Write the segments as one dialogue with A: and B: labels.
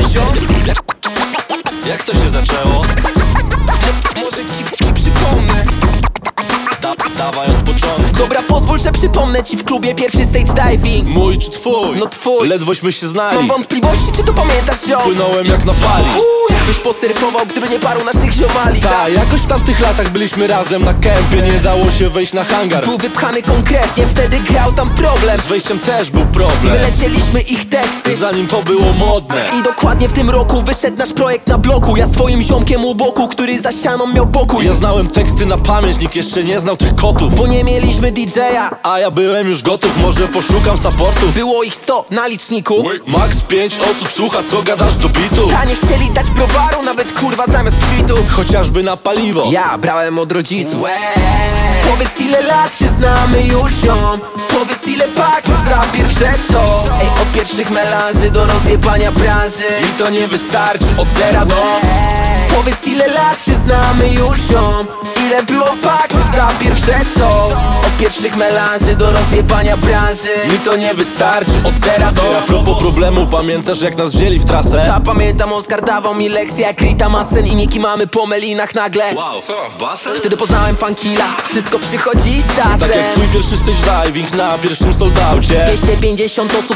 A: ziom?
B: Jak to się zaczęło?
A: Może ci przypomnę.
B: Dawaj od początku.
A: Dobra, pozwól, że przypomnę ci w klubie pierwszy stage diving.
B: Mój czy twój?
A: No twój.
B: Ledwośmy się znali.
A: Mam wątpliwości, czy to pamiętasz, ziom?
B: Płynąłem jak na fali.
A: Byś posurfował, gdyby nie paru naszych ziomali.
B: Ta, jakoś w tamtych latach byliśmy razem na kempie. Nie dało się wejść na hangar.
A: Był wypchany konkretnie, wtedy grał tam problem.
B: Z wejściem też był problem.
A: My lecieliśmy ich teksty,
B: zanim to było modne.
A: i dokładnie w tym roku wyszedł nasz projekt na bloku. Ja z twoim ziomkiem u boku, który za ścianą miał pokój.
B: Ja znałem teksty na pamięć, nikt jeszcze nie znał tych kotów.
A: Bo nie mieliśmy DJ-a,
B: a ja byłem już gotów, może poszukam supportów.
A: Było ich 100 na liczniku.
B: Max 5 osób słucha, co gadasz do bitu.
A: Ta nie chcieli dać browaru, nawet kurwa zamiast kwitu.
B: Chociażby na paliwo.
A: Ja brałem od rodziców. Powiedz, ile lat się znamy już, ziom? Powiedz, ile pak za pierwsze show? Ej, od pierwszych melanży do rozjebania branży
B: mi to nie wystarczy, od zera do...
A: Powiedz, ile lat się znamy już, ziom? Ile było pak za pierwsze show? Od pierwszych melanży do rozjebania branży
B: mi to nie wystarczy, od zera do... A propos problemu, pamiętasz jak nas wzięli w trasę?
A: Ta, pamiętam, Oskar dawał mi lekcję jak Rita Madsen i Niki mamy po melinach nagle.
B: Wow, co? Basen?
A: Wtedy poznałem funkilla, wszystko przychodzi z czasem.
B: Tak jak twój pierwszy stage diving na pierwszym soldaucie.
A: 250 osób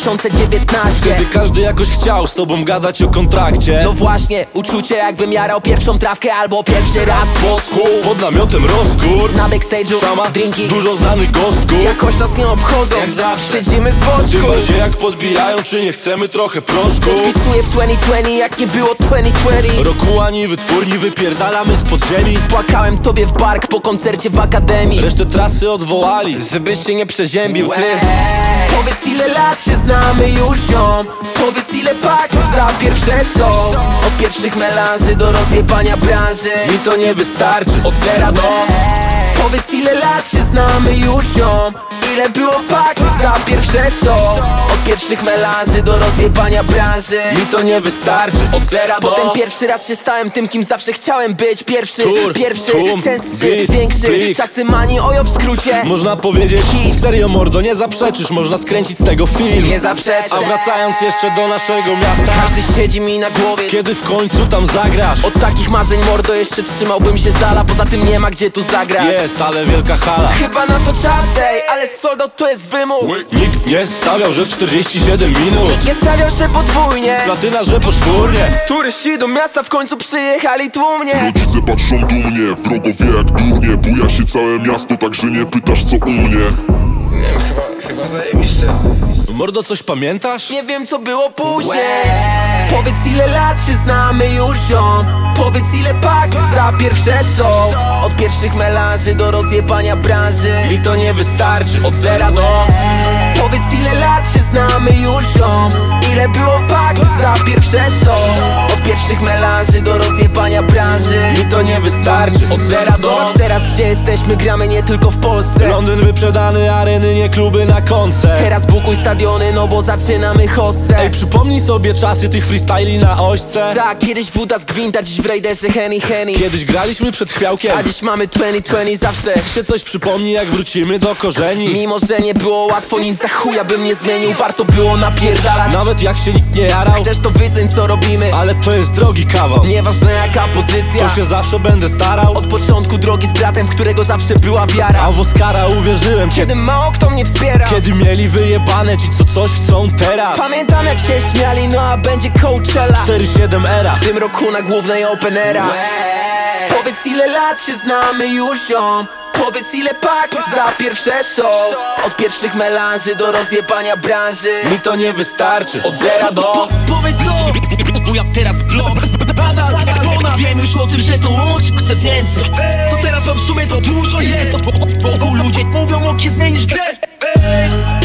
A: 2019.
B: Wtedy każdy jakoś chciał z tobą gadać o kontrakcie.
A: No właśnie, uczucie jakbym jarał pierwszą trawkę albo pierwszy raz pocku.
B: Pod namiotem rozgór,
A: na backstage'u
B: szama,
A: drinki,
B: dużo znanych gostków.
A: Jakoś nas nie obchodzą,
B: jak zawsze
A: siedzimy z boczku.
B: Tym bardziej jak podbijają, czy nie chcemy trochę proszku.
A: Podpisuję w 2020 jak nie było 2020.
B: Roku ani wytwórni, wypierdalamy z podziemi.
A: Płakałem tobie w bark po koncercie w akademii.
B: Resztę trasy odwołali,
A: żebyś się nie przeziębił, ty. Powiedz, ile lat się znamy już, ziom? Powiedz, ile pak za pierwsze show? Od pierwszych melanży do rozjebania branży
B: mi to nie wystarczy, od zera do...
A: Powiedz, ile lat się znamy już, ziom? Ile było pak za pierwsze show? Od pierwszych melanży do rozjebania branży
B: mi to nie wystarczy, od zera do...
A: Potem pierwszy raz się stałem tym, kim zawsze chciałem być. Pierwszy, częstszy,
B: bis,
A: większy
B: blik.
A: Czasy mani, ojo w skrócie.
B: Można powiedzieć, serio mordo, nie zaprzeczysz. Można skręcić z tego film,
A: nie zaprzeczę.
B: A wracając jeszcze do naszego miasta,
A: każdy siedzi mi na głowie.
B: Kiedy w końcu tam zagrasz?
A: Od takich marzeń, mordo, jeszcze trzymałbym się z dala. Poza tym nie ma gdzie tu zagrać.
B: Jest, ale wielka hala.
A: Chyba na to czas, ej, ale sold out to jest wymóg.
B: Nikt nie stawiał, że w 47 minut.
A: Nikt nie stawiał, że podwójnie.
B: Platyna, że poczwórnie.
A: Turyści do miasta w końcu przyjechali tłumnie.
C: Rodzice patrzą dumnie, wrogowie jak durnie. Buja się całe miasto, także nie pytasz co u mnie.
D: Nie wiem, chyba zajebiście.
B: Mordo, coś pamiętasz?
A: Nie wiem, co było później. Powiedz, ile lat się znamy już, ziom? Powiedz, ile pak za pierwsze show? Od pierwszych melanży do rozjebania branży
B: mi to nie wystarczy, od zera do...
A: Powiedz, ile lat się znamy już, ziom? Ile było pak za pierwsze show? Od pierwszych melanży do rozjebania branży
B: mi to nie wystarczy, od zera do...
A: Zobacz teraz, gdzie jesteśmy, gramy nie tylko w Polsce.
B: Londyn wyprzedany, areny, nie kluby na koncert.
A: Teraz bukuj stadiony, no bo zaczynamy hossę.
B: Ej, przypomnij sobie czasy tych freestyli na ośce.
A: Tak, kiedyś woda z gwinta, dziś w Raiderze Henny.
B: Kiedyś graliśmy przed chwiałkiem,
A: a dziś mamy 2020 zawsze.
B: Się coś przypomni, jak wrócimy do korzeni.
A: Mimo, że nie było łatwo, nic za chuja bym nie zmienił. Warto było napierdalać,
B: nawet jak się nikt nie jarał.
A: Chcesz, to wyceń, co robimy,
B: ale to jest drogi kawał.
A: Nieważne jaka pozycja,
B: to się zawsze będę starał.
A: Od początku drogi z bratem, w którego zawsze była wiara.
B: A w Oskara uwierzyłem,
A: kiedy mało kto mnie wspiera.
B: Kiedy mieli wyjebane ci, co coś chcą teraz.
A: Pamiętam, jak się śmiali, no a będzie Coachella
B: 4-7 era,
A: w tym roku na głównej Open Era. Powiedz, ile lat się znamy już, ziom? Powiedz, ile pak za pierwsze show? Od pierwszych melanży do rozjebania branży
B: mi to nie wystarczy, od zera do...
E: Powiedz to, bo ja teraz blok. Nadal ponad, wiem już o tym, że to łącz. Chcę więcej, co teraz mam w sumie to dużo jest. Wokół ludzie mówią, ok, zmienisz grę.